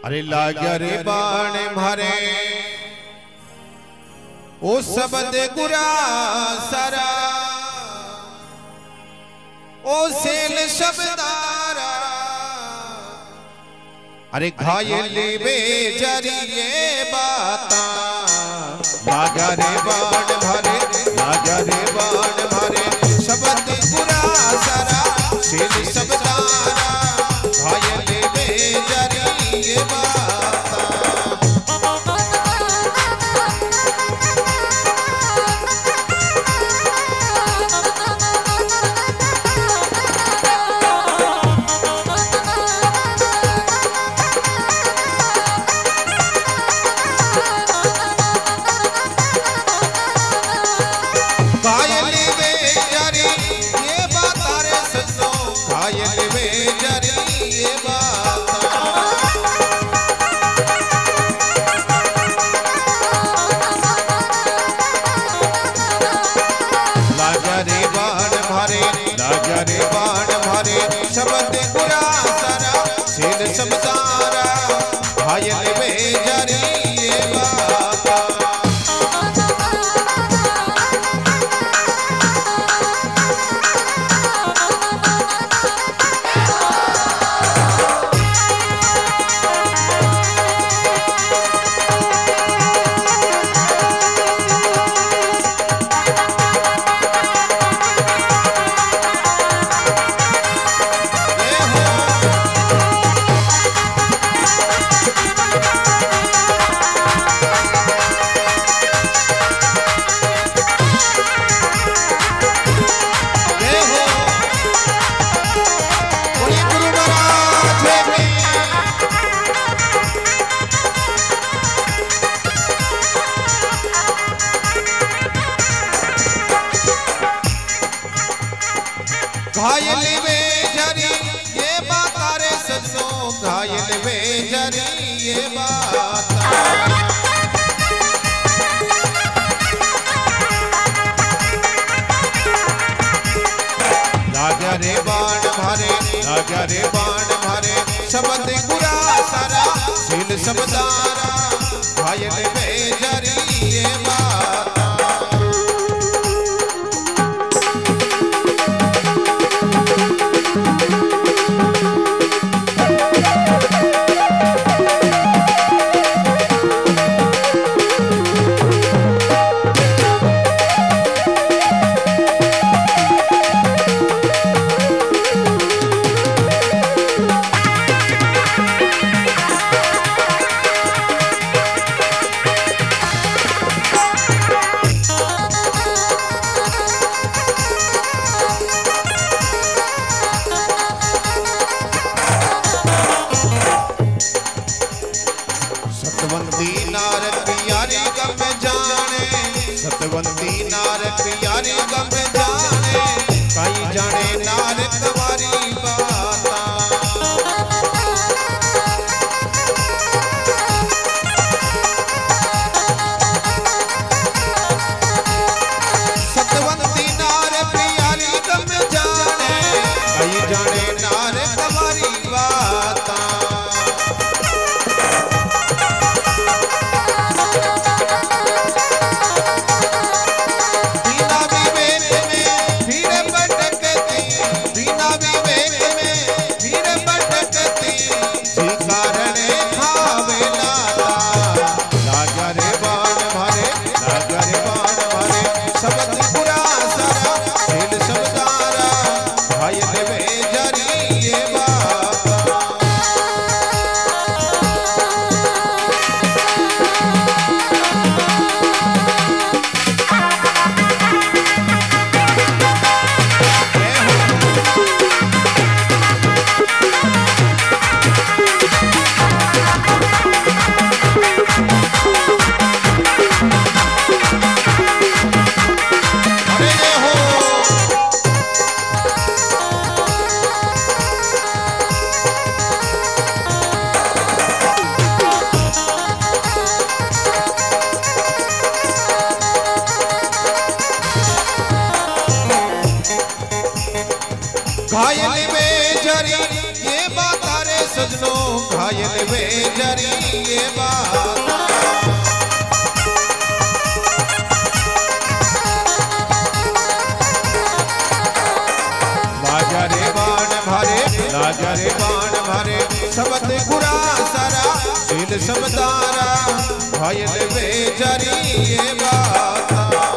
अरे लाग्या रे बाण मारे ओ शब्द गुरा सरा ओ सेल शब्दारा अरे घायल बेजरिए बाता लाग्या रे बाण मारे लाग्या रे बाण मारे शब्द गुरा सरा सेल शब्दारा घायल बेजरिए बाता शब्द गुरा सरा सेल शब्दारा घायल बेजरिए बाता घायल बेजरी ये बाता रे सजो घायल बेजरी ये बाता लाग्या रे बाण मारे लाग्या रे बाण मारे शब्द गुरा सरा सेल शब्दारा घायल बेजरी ये बाता सतवंती नार प्यारी गम जाने सतवंती नार प्यारी गम जाने कहीं जाने नार तुम्हारी बाता सतवंती नार प्यारी गम जाने कहीं जाने नार तुम्हारी बाता वे जरी ये बात लाजरे बाण भरे लाजरे बाण भरे सबद गुरा सारा सील समदारा घायल वे जरी ये बात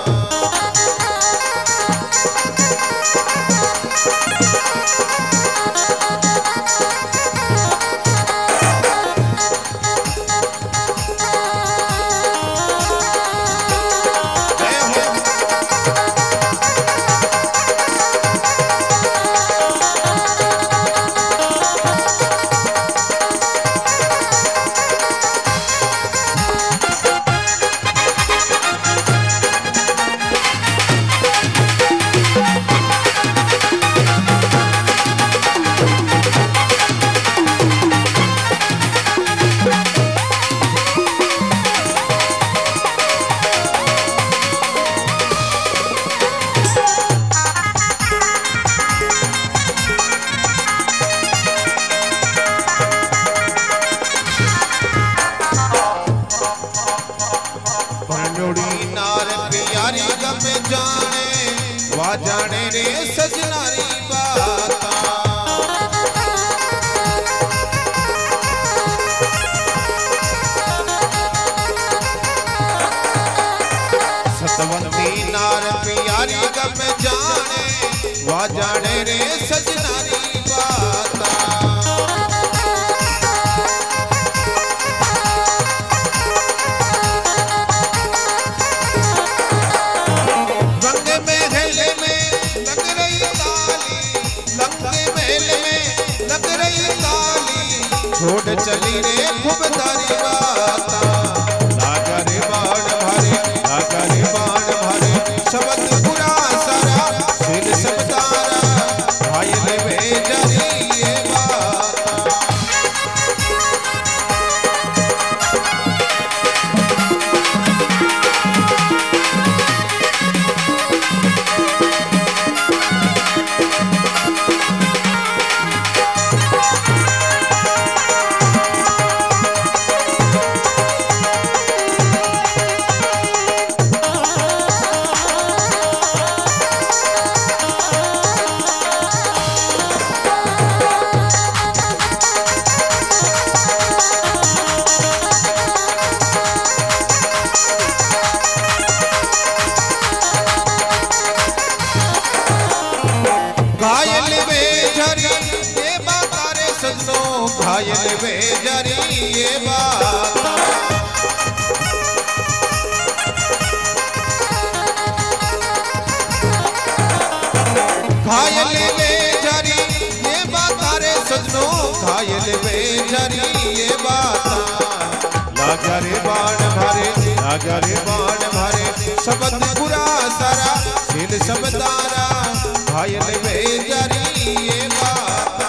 जाने रे सजनारी बाता सतवंती नार प्यारी गम जाने वा जाने रे सजनारी बाता छोड़ चली रे खूब तारी बाता लाजरे बाण भरे लाजरे बाण भरे शब्द बुरा सारा दिल समदारा घायल वे जरी ये बाता घायल वे जरी ये बात घायल वे जरी ये बात रे सजनों घायल वे जरी ये बात लाजरे बाण भरे लाजरे बाण भरे शब्द बुरा सारा दिल समदारा घायल वे जरी ये बात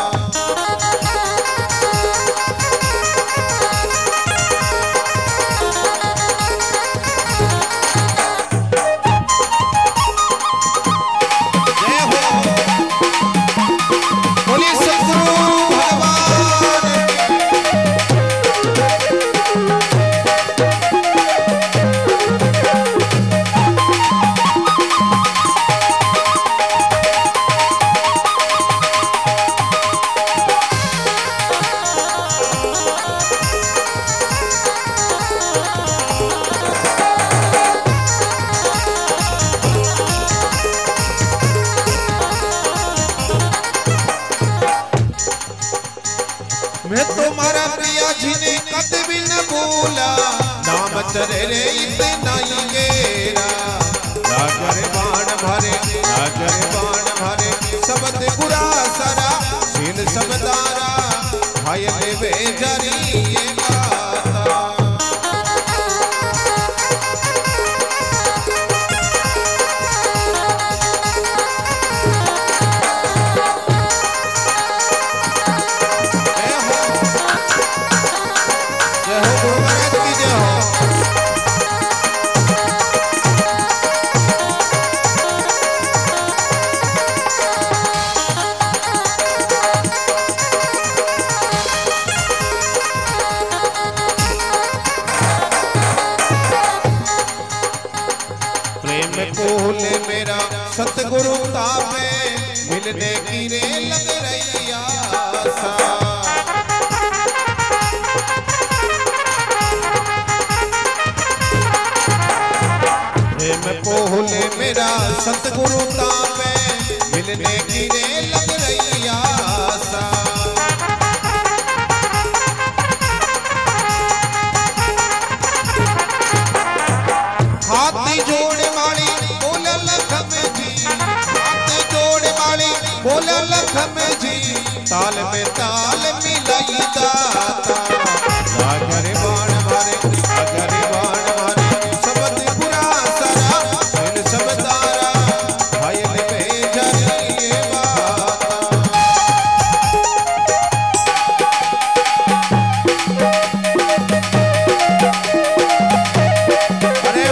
मैं तुम्हारा प्रिया जी ने कद भी न भूला नाम तेरे रे इतना ही गेरा लाजरे बाण भरे लाजरे बाण भरे शब्द बुरा सारा सील समदारा घायल वे जरी ये बाता मेरा सतगुरु तापे मिलने की रे लग रही आसा। मैं पोहले मेरा सतगुरु तापे मिलने की रे लग रही आसा। हाथी जोड़ माली बोल लखम जी, हाथी जोड़ माली बोल लखम जी, ताल में ताल मिलाई दाता। लागर बाण मारे लागर बाण मारे सबद बुरा सरा इन सब तारा घायल बेजरिए बाता। अरे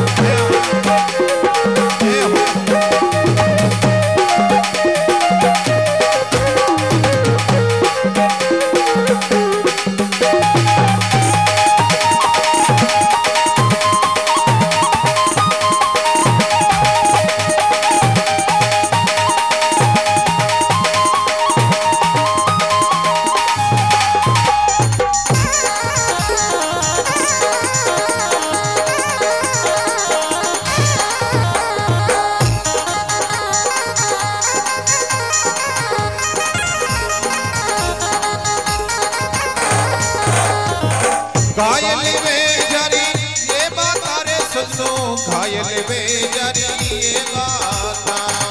घायल बेजारी ये बात रे सुनो, घायल बेजारी ये बात।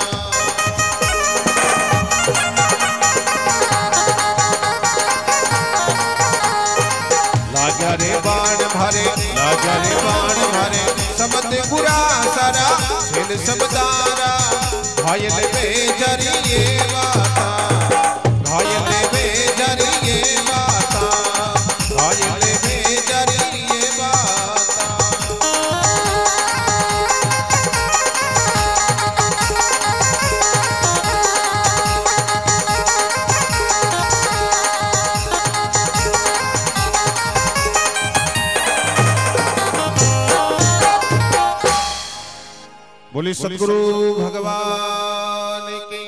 लाजरे बाण भरे लाजरे बाण भरे सबद बुरा सारा दिल सबदारा। घायल बेजारी ये बात, घायल बेजारी ये बात, घायल बोली सतगुरु भगवान की।